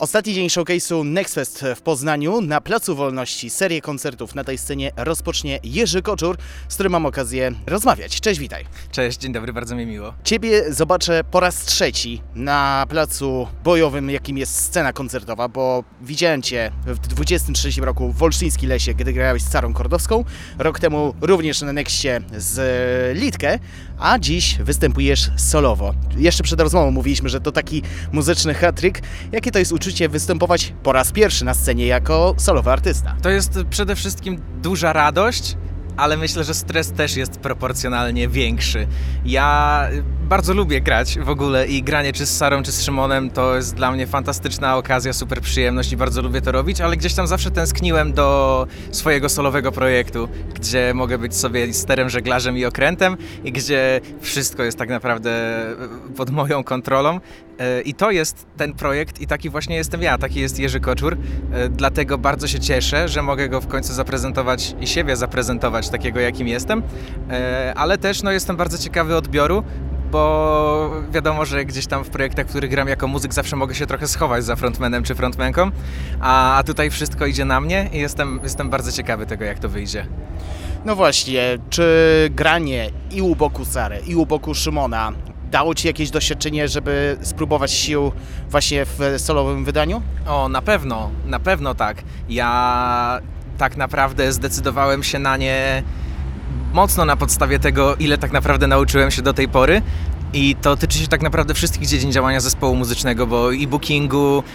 Ostatni dzień showcase'u Nextfest w Poznaniu. Na Placu Wolności serię koncertów na tej scenie rozpocznie Jerzy Koczur, z którym mam okazję rozmawiać. Cześć, witaj. Cześć, dzień dobry, bardzo mi miło. Ciebie zobaczę po raz trzeci na placu bojowym, jakim jest scena koncertowa, bo widziałem Cię w 23 roku w Wolsztyńskim Lesie, gdy grałeś z Sarą Kordowską. Rok temu również na Nexcie z Litkę, a dziś występujesz solowo. Jeszcze przed rozmową mówiliśmy, że to taki muzyczny hat-trick. Jakie to jest uczucie występować po raz pierwszy na scenie jako solowy artysta? To jest przede wszystkim duża radość, ale myślę, że stres też jest proporcjonalnie większy. Ja bardzo lubię grać w ogóle i granie czy z Sarą, czy z Szymonem to jest dla mnie fantastyczna okazja, super przyjemność i bardzo lubię to robić, ale gdzieś tam zawsze tęskniłem do swojego solowego projektu, gdzie mogę być sobie sterem, żeglarzem i okrętem i gdzie wszystko jest tak naprawdę pod moją kontrolą. I to jest ten projekt i taki właśnie jestem ja, taki jest Jerzy Koczur, dlatego bardzo się cieszę, że mogę go w końcu zaprezentować i siebie zaprezentować takiego, jakim jestem, ale też jestem bardzo ciekawy odbioru, bo wiadomo, że gdzieś tam w projektach, w których gram jako muzyk, zawsze mogę się trochę schować za frontmanem czy frontmanką, a tutaj wszystko idzie na mnie i jestem bardzo ciekawy tego, jak to wyjdzie. No właśnie, czy granie i u boku Sary, i u boku Szymona dało Ci jakieś doświadczenie, żeby spróbować sił właśnie w solowym wydaniu? O, na pewno tak. Ja tak naprawdę zdecydowałem się na nie mocno na podstawie tego, ile tak naprawdę nauczyłem się do tej pory. I to tyczy się tak naprawdę wszystkich dziedzin działania zespołu muzycznego, bo i bookingu,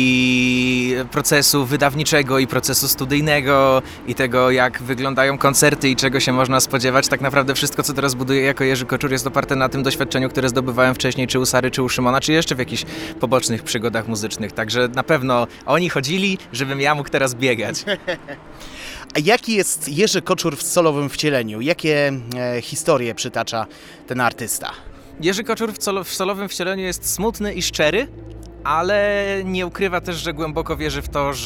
i procesu wydawniczego, i procesu studyjnego, i tego, jak wyglądają koncerty i czego się można spodziewać. Tak naprawdę wszystko, co teraz buduję jako Jerzy Koczur, jest oparte na tym doświadczeniu, które zdobywałem wcześniej, czy u Sary, czy u Szymona, czy jeszcze w jakichś pobocznych przygodach muzycznych. Także na pewno oni chodzili, żebym ja mógł teraz biegać. A jaki jest Jerzy Koczur w solowym wcieleniu? Jakie historie przytacza ten artysta? Jerzy Koczur w solowym wcieleniu jest smutny i szczery, ale nie ukrywa też, że głęboko wierzy w to,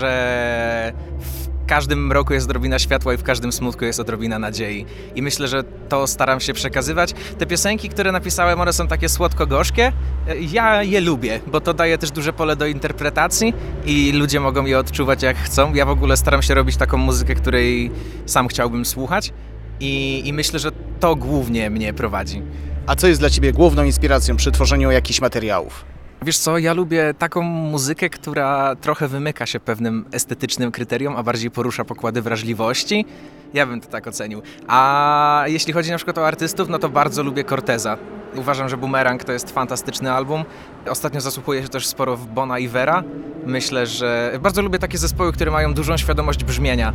że w każdym mroku jest odrobina światła i w każdym smutku jest odrobina nadziei. I myślę, że to staram się przekazywać. Te piosenki, które napisałem, one są takie słodko-gorzkie. Ja je lubię, bo to daje też duże pole do interpretacji i ludzie mogą je odczuwać jak chcą. Ja w ogóle staram się robić taką muzykę, której sam chciałbym słuchać i myślę, że to głównie mnie prowadzi. A co jest dla Ciebie główną inspiracją przy tworzeniu jakichś materiałów? Wiesz co, ja lubię taką muzykę, która trochę wymyka się pewnym estetycznym kryteriom, a bardziej porusza pokłady wrażliwości. Ja bym to tak ocenił. A jeśli chodzi na przykład o artystów, no to bardzo lubię Corteza. Uważam, że Boomerang to jest fantastyczny album. Ostatnio zasłuchuję się też sporo w Bona Ivera. Myślę, że bardzo lubię takie zespoły, które mają dużą świadomość brzmienia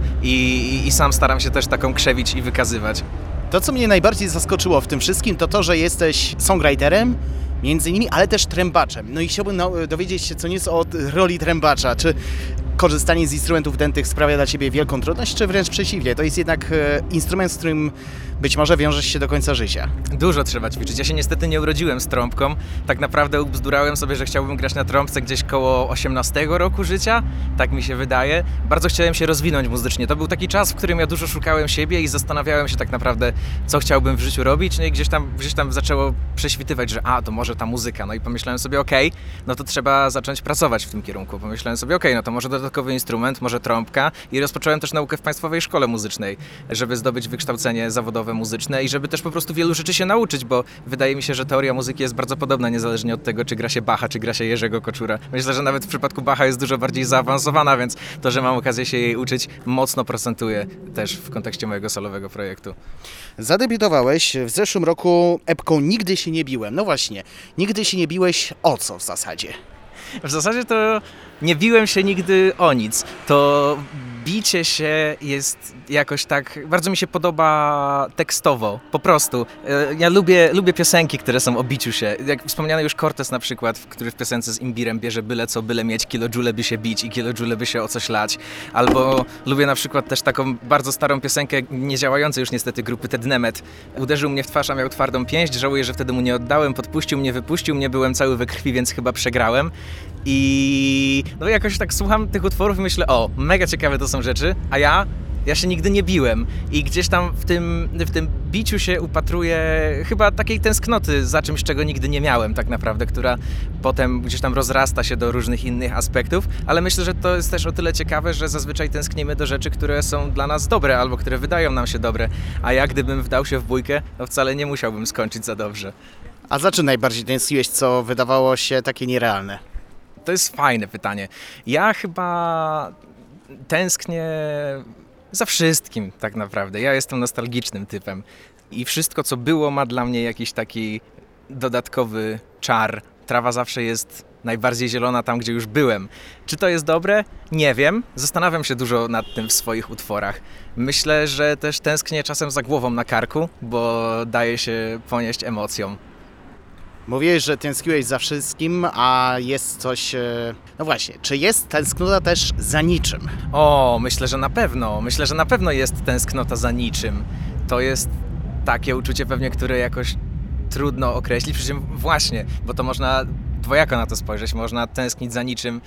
i sam staram się też taką krzewić i wykazywać. To, co mnie najbardziej zaskoczyło w tym wszystkim, to to, że jesteś songwriterem, między innymi, ale też trębaczem. No i chciałbym dowiedzieć się co nieco o roli trębacza. Czy korzystanie z instrumentów dętych sprawia dla Ciebie wielką trudność, czy wręcz przeciwnie? To jest jednak instrument, z którym być może wiążesz się do końca życia. Dużo trzeba ćwiczyć. Ja się niestety nie urodziłem z trąbką. Tak naprawdę ubzdurałem sobie, że chciałbym grać na trąbce gdzieś koło 18 roku życia. Tak mi się wydaje. Bardzo chciałem się rozwinąć muzycznie. To był taki czas, w którym ja dużo szukałem siebie i zastanawiałem się tak naprawdę, co chciałbym w życiu robić. No i gdzieś tam zaczęło prześwitywać, że to może ta muzyka. No i pomyślałem sobie, no to trzeba zacząć pracować w tym kierunku. Pomyślałem sobie, no to może dodatkowy instrument, może trąbka i rozpocząłem też naukę w Państwowej Szkole Muzycznej, żeby zdobyć wykształcenie zawodowe muzyczne i żeby też po prostu wielu rzeczy się nauczyć, bo wydaje mi się, że teoria muzyki jest bardzo podobna, niezależnie od tego, czy gra się Bacha, czy gra się Jerzego Koczura. Myślę, że nawet w przypadku Bacha jest dużo bardziej zaawansowana, więc to, że mam okazję się jej uczyć, mocno procentuje też w kontekście mojego solowego projektu. Zadebiutowałeś w zeszłym roku epką Nigdy się nie biłem. No właśnie, nigdy się nie biłeś o co w zasadzie? W zasadzie to nie biłem się nigdy o nic. To bicie się jest jakoś tak, bardzo mi się podoba tekstowo, po prostu. Ja lubię piosenki, które są o biciu się. Jak wspomniany już Cortez na przykład, który w piosence z Imbirem bierze byle co, byle mieć, kilojoule by się bić i kilojoule by się o coś lać. Albo lubię na przykład też taką bardzo starą piosenkę, niedziałającej już niestety grupy Ted Nemet. Uderzył mnie w twarz, a miał twardą pięść, żałuję, że wtedy mu nie oddałem, podpuścił mnie, wypuścił mnie, byłem cały we krwi, więc chyba przegrałem. I jakoś tak słucham tych utworów i myślę, mega ciekawe to są rzeczy, a ja Ja się nigdy nie biłem i gdzieś tam w tym biciu się upatruję chyba takiej tęsknoty za czymś, czego nigdy nie miałem tak naprawdę, która potem gdzieś tam rozrasta się do różnych innych aspektów, ale myślę, że to jest też o tyle ciekawe, że zazwyczaj tęsknimy do rzeczy, które są dla nas dobre albo które wydają nam się dobre, a ja gdybym wdał się w bójkę, to wcale nie musiałbym skończyć za dobrze. A za czym najbardziej tęskniłeś, co wydawało się takie nierealne? To jest fajne pytanie. Ja chyba tęsknię za wszystkim tak naprawdę. Ja jestem nostalgicznym typem i wszystko, co było, ma dla mnie jakiś taki dodatkowy czar. Trawa zawsze jest najbardziej zielona tam, gdzie już byłem. Czy to jest dobre? Nie wiem. Zastanawiam się dużo nad tym w swoich utworach. Myślę, że też tęsknię czasem za głową na karku, bo daje się ponieść emocjom. Mówiłeś, że tęskniłeś za wszystkim, a jest coś... No właśnie, czy jest tęsknota też za niczym? O, myślę, że na pewno. Myślę, że na pewno jest tęsknota za niczym. To jest takie uczucie pewnie, które jakoś trudno określić. Przy czym właśnie, bo to można dwojako na to spojrzeć. Można tęsknić za niczym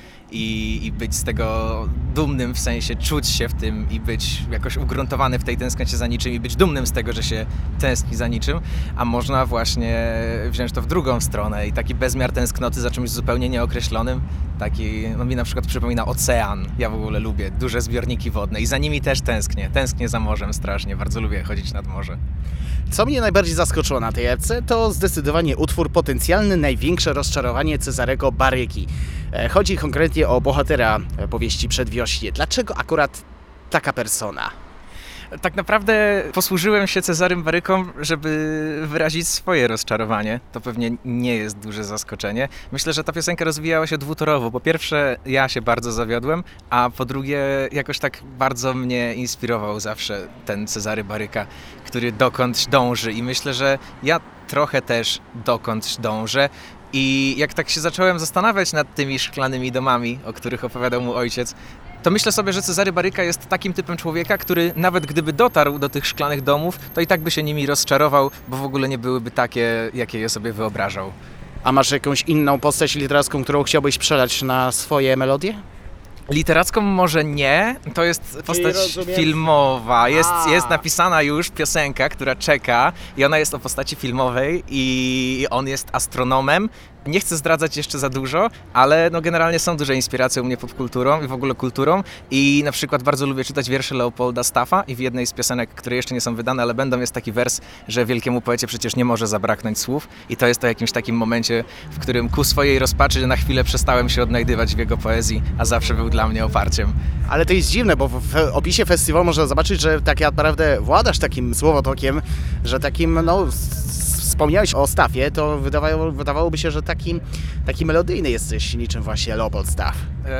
i być z tego dumnym, w sensie czuć się w tym i być jakoś ugruntowany w tej tęsknocie za niczym i być dumnym z tego, że się tęskni za niczym, a można właśnie wziąć to w drugą stronę i taki bezmiar tęsknoty za czymś zupełnie nieokreślonym, taki, no mi na przykład przypomina ocean. Ja w ogóle lubię duże zbiorniki wodne i za nimi też tęsknię. Tęsknię za morzem strasznie, bardzo lubię chodzić nad morze. Co mnie najbardziej zaskoczyło na tej epce, to zdecydowanie utwór Potencjalne największe rozczarowanie Cezarego Baryki. Chodzi konkretnie o bohatera powieści Przedwiośnie. Dlaczego akurat taka persona? Tak naprawdę posłużyłem się Cezarym Baryką, żeby wyrazić swoje rozczarowanie. To pewnie nie jest duże zaskoczenie. Myślę, że ta piosenka rozwijała się dwutorowo. Po pierwsze, ja się bardzo zawiodłem, a po drugie, jakoś tak bardzo mnie inspirował zawsze ten Cezary Baryka, który dokądś dąży. I myślę, że ja trochę też dokądś dążę. I jak tak się zacząłem zastanawiać nad tymi szklanymi domami, o których opowiadał mu ojciec, to myślę sobie, że Cezary Baryka jest takim typem człowieka, który nawet gdyby dotarł do tych szklanych domów, to i tak by się nimi rozczarował, bo w ogóle nie byłyby takie, jakie je sobie wyobrażał. A masz jakąś inną postać literacką, którą chciałbyś przelać na swoje melodie? Literacką może nie, to jest postać filmowa. Jest napisana już piosenka, która czeka i ona jest o postaci filmowej i on jest astronomem. Nie chcę zdradzać jeszcze za dużo, ale no generalnie są duże inspiracje u mnie popkulturą i w ogóle kulturą i na przykład bardzo lubię czytać wiersze Leopolda Staffa i w jednej z piosenek, które jeszcze nie są wydane, ale będą, jest taki wers, że wielkiemu poecie przecież nie może zabraknąć słów i to jest o jakimś takim momencie, w którym ku swojej rozpaczy na chwilę przestałem się odnajdywać w jego poezji, a zawsze był dla mnie oparciem. Ale to jest dziwne, bo w opisie festiwalu można zobaczyć, że tak naprawdę władasz takim słowotokiem, że takim, no... Wspomniałeś o Staffie, to wydawałoby się, że taki melodyjny jesteś, niczym właśnie Leopold Staff.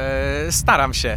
Staram się.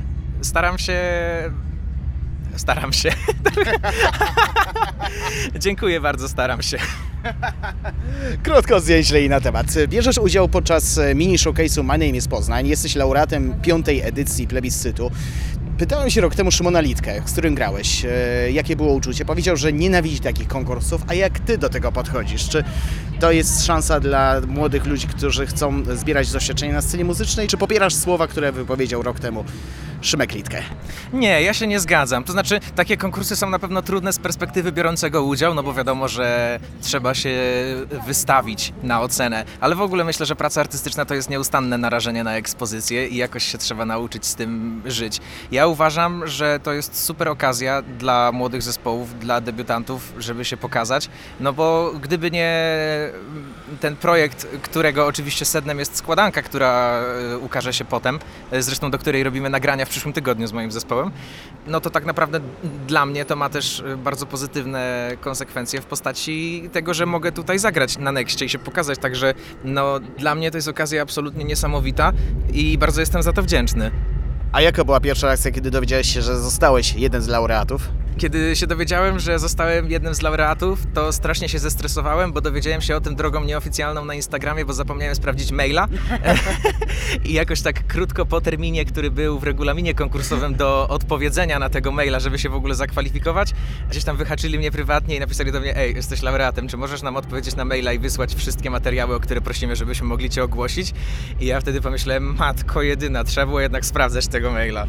Dziękuję bardzo, staram się. Krótko, zwięźle i na temat. Bierzesz udział podczas mini showcase'u My Name is Poznań. Jesteś laureatem 5. edycji plebiscytu. Pytałem się rok temu Szymona Litkę, z którym grałeś, jakie było uczucie. Powiedział, że nienawidzi takich konkursów, a jak ty do tego podchodzisz? Czy to jest szansa dla młodych ludzi, którzy chcą zbierać doświadczenie na scenie muzycznej, czy popierasz słowa, które wypowiedział rok temu Szymek Litkę? Nie, ja się nie zgadzam. To znaczy, takie konkursy są na pewno trudne z perspektywy biorącego udział, no bo wiadomo, że trzeba się wystawić na ocenę. Ale w ogóle myślę, że praca artystyczna to jest nieustanne narażenie na ekspozycję i jakoś się trzeba nauczyć z tym żyć. Ja uważam, że to jest super okazja dla młodych zespołów, dla debiutantów, żeby się pokazać, no bo gdyby nie ten projekt, którego oczywiście sednem jest składanka, która ukaże się potem, zresztą do której robimy nagrania w przyszłym tygodniu z moim zespołem, no to tak naprawdę dla mnie to ma też bardzo pozytywne konsekwencje w postaci tego, że mogę tutaj zagrać na Nexcie i się pokazać, także no dla mnie to jest okazja absolutnie niesamowita i bardzo jestem za to wdzięczny. A jaka była pierwsza reakcja, kiedy dowiedziałeś się, że zostałeś jeden z laureatów? Kiedy się dowiedziałem, że zostałem jednym z laureatów, to strasznie się zestresowałem, bo dowiedziałem się o tym drogą nieoficjalną na Instagramie, bo zapomniałem sprawdzić maila. I jakoś tak krótko po terminie, który był w regulaminie konkursowym do odpowiedzenia na tego maila, żeby się w ogóle zakwalifikować, gdzieś tam wyhaczyli mnie prywatnie i napisali do mnie: ej, jesteś laureatem, czy możesz nam odpowiedzieć na maila i wysłać wszystkie materiały, o które prosimy, żebyśmy mogli cię ogłosić? I ja wtedy pomyślałem: matko jedyna, trzeba było jednak sprawdzać tego maila.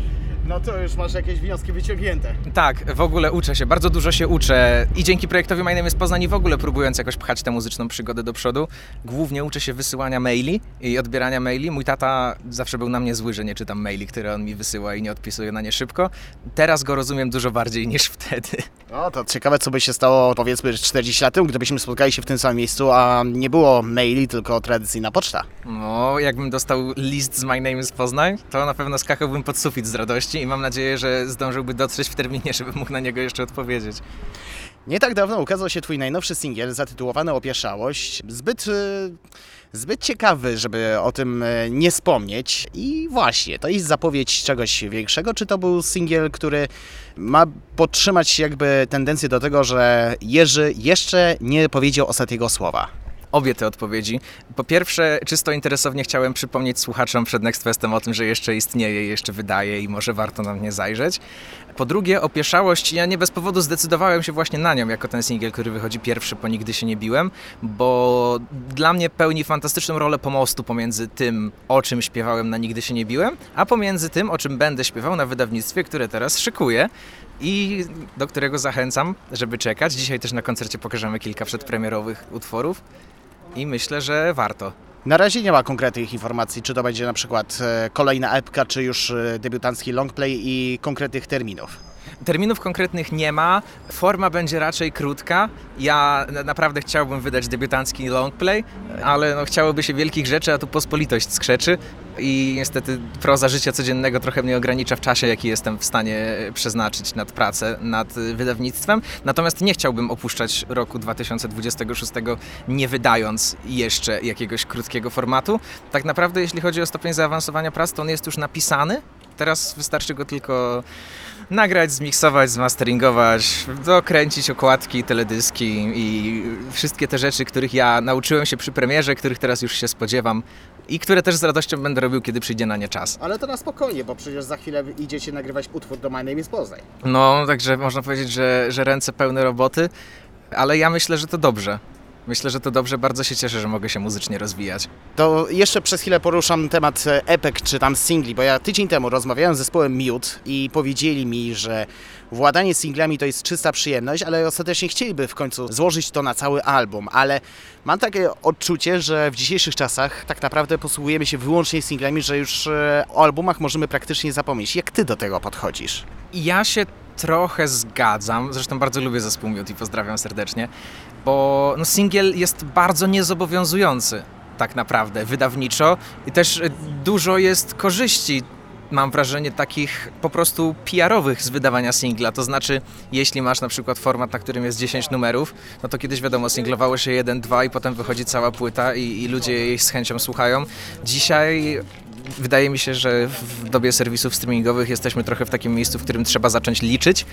No to już masz jakieś wnioski wyciągnięte. Tak, w ogóle uczę się, bardzo dużo się uczę i dzięki projektowi My Name is Poznań i w ogóle próbując jakoś pchać tę muzyczną przygodę do przodu, głównie uczę się wysyłania maili i odbierania maili. Mój tata zawsze był na mnie zły, że nie czytam maili, które on mi wysyła i nie odpisuję na nie szybko. Teraz go rozumiem dużo bardziej niż wtedy. No to ciekawe, co by się stało, powiedzmy, 40 lat temu, gdybyśmy spotkali się w tym samym miejscu, a nie było maili, tylko tradycyjna poczta. No, jakbym dostał list z My Name is Poznań, to na pewno skakałbym pod sufit z radości i mam nadzieję, że zdążyłby dotrzeć w terminie, żeby mógł na niego jeszcze odpowiedzieć. Nie tak dawno ukazał się twój najnowszy singiel zatytułowany Opieszałość. Zbyt ciekawy, żeby o tym nie wspomnieć. I właśnie, to jest zapowiedź czegoś większego, czy to był singiel, który ma podtrzymać jakby tendencję do tego, że Jerzy jeszcze nie powiedział ostatniego słowa? Obie te odpowiedzi. Po pierwsze, czysto interesownie chciałem przypomnieć słuchaczom przed Next Festem o tym, że jeszcze istnieje, jeszcze wydaje i może warto na mnie zajrzeć. Po drugie, Opieszałość, ja nie bez powodu zdecydowałem się właśnie na nią jako ten singiel, który wychodzi pierwszy po Nigdy się nie biłem, bo dla mnie pełni fantastyczną rolę pomostu pomiędzy tym, o czym śpiewałem na Nigdy się nie biłem, a pomiędzy tym, o czym będę śpiewał na wydawnictwie, które teraz szykuję i do którego zachęcam, żeby czekać. Dzisiaj też na koncercie pokażemy kilka przedpremierowych utworów. I myślę, że warto. Na razie nie ma konkretnych informacji, czy to będzie na przykład kolejna epka, czy już debiutancki longplay i konkretnych terminów. Terminów konkretnych nie ma, forma będzie raczej krótka. Ja naprawdę chciałbym wydać debiutancki longplay, ale no, chciałoby się wielkich rzeczy, a tu pospolitość skrzeczy i niestety proza życia codziennego trochę mnie ogranicza w czasie, jaki jestem w stanie przeznaczyć nad pracę, nad wydawnictwem. Natomiast nie chciałbym opuszczać roku 2026 nie wydając jeszcze jakiegoś krótkiego formatu. Tak naprawdę jeśli chodzi o stopień zaawansowania prac, to on jest już napisany. Teraz wystarczy go tylko nagrać, zmiksować, zmasteringować, dokręcić okładki, teledyski i wszystkie te rzeczy, których ja nauczyłem się przy premierze, których teraz już się spodziewam i które też z radością będę robił, kiedy przyjdzie na nie czas. Ale to na spokojnie, bo przecież za chwilę idziecie nagrywać utwór do My Name is Poznań. No, także można powiedzieć, że ręce pełne roboty, ale ja myślę, że to dobrze. Myślę, że to dobrze, bardzo się cieszę, że mogę się muzycznie rozwijać. To jeszcze przez chwilę poruszam temat epek czy tam singli, bo ja tydzień temu rozmawiałem z zespołem Mute i powiedzieli mi, że władanie singlami to jest czysta przyjemność, ale ostatecznie chcieliby w końcu złożyć to na cały album, ale mam takie odczucie, że w dzisiejszych czasach tak naprawdę posługujemy się wyłącznie singlami, że już o albumach możemy praktycznie zapomnieć. Jak ty do tego podchodzisz? Ja się trochę zgadzam, zresztą bardzo lubię zespół Mute i pozdrawiam serdecznie, bo no, singiel jest bardzo niezobowiązujący tak naprawdę wydawniczo i też dużo jest korzyści, mam wrażenie, takich po prostu PR-owych z wydawania singla, to znaczy jeśli masz na przykład format, na którym jest 10 numerów, no to kiedyś wiadomo, singlowało się 1, 2 i potem wychodzi cała płyta i ludzie jej z chęcią słuchają. Dzisiaj wydaje mi się, że w dobie serwisów streamingowych jesteśmy trochę w takim miejscu, w którym trzeba zacząć liczyć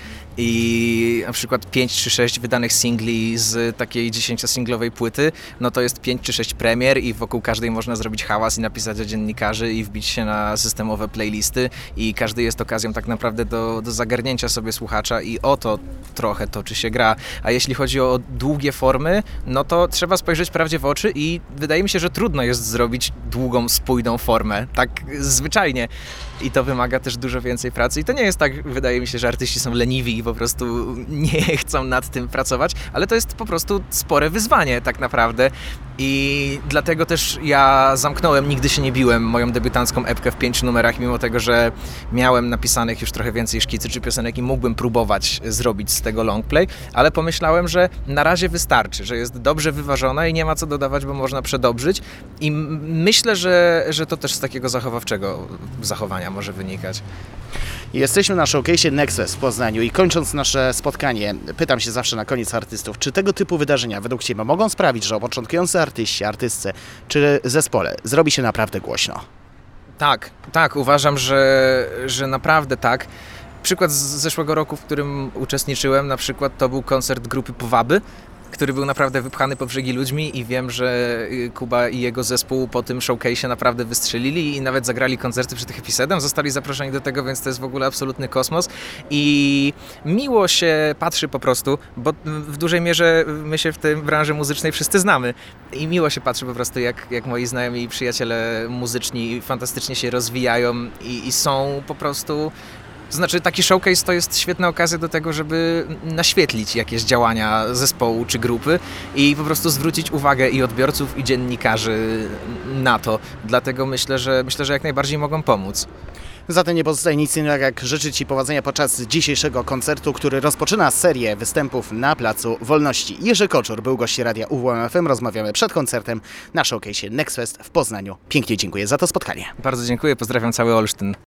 i na przykład 5 czy 6 wydanych singli z takiej 10-singlowej płyty, no to jest 5 czy 6 premier i wokół każdej można zrobić hałas i napisać o dziennikarzy i wbić się na systemowe playlisty i każdy jest okazją tak naprawdę do zagarnięcia sobie słuchacza i o to trochę toczy się gra. A jeśli chodzi o długie formy, no to trzeba spojrzeć prawdzie w oczy i wydaje mi się, że trudno jest zrobić długą, spójną formę. Tak zwyczajnie. I to wymaga też dużo więcej pracy. I to nie jest tak, wydaje mi się, że artyści są leniwi i po prostu nie chcą nad tym pracować, ale to jest po prostu spore wyzwanie tak naprawdę. I dlatego też ja zamknąłem Nigdy się nie biłem, moją debiutancką epkę w 5 numerach, mimo tego, że miałem napisanych już trochę więcej szkicy czy piosenek i mógłbym próbować zrobić z tego longplay, ale pomyślałem, że na razie wystarczy, że jest dobrze wyważona i nie ma co dodawać, bo można przedobrzyć. I myślę, że to też z takiego zachowawczego zachowania może wynikać. Jesteśmy na showcase'ie Next Fest w Poznaniu i kończąc nasze spotkanie, pytam się zawsze na koniec artystów, czy tego typu wydarzenia według Ciebie mogą sprawić, że o początkujący artyści, artystce czy zespole zrobi się naprawdę głośno? Tak, uważam, że naprawdę tak. Przykład z zeszłego roku, w którym uczestniczyłem, na przykład to był koncert grupy Powaby, który był naprawdę wypchany po brzegi ludźmi i wiem, że Kuba i jego zespół po tym showcase'ie naprawdę wystrzelili i nawet zagrali koncerty przed Episedem, zostali zaproszeni do tego, więc to jest w ogóle absolutny kosmos i miło się patrzy po prostu, bo w dużej mierze my się w tej branży muzycznej wszyscy znamy i miło się patrzy po prostu, jak moi znajomi i przyjaciele muzyczni fantastycznie się rozwijają i są po prostu To znaczy taki showcase to jest świetna okazja do tego, żeby naświetlić jakieś działania zespołu czy grupy i po prostu zwrócić uwagę i odbiorców, i dziennikarzy na to. Dlatego myślę, że jak najbardziej mogą pomóc. Zatem nie pozostaje nic innego jak życzyć Ci powodzenia podczas dzisiejszego koncertu, który rozpoczyna serię występów na Placu Wolności. Jerzy Koczur był gościem radia UWM FM. Rozmawiamy przed koncertem na showcase'ie Next Fest w Poznaniu. Pięknie dziękuję za to spotkanie. Bardzo dziękuję, pozdrawiam cały Olsztyn.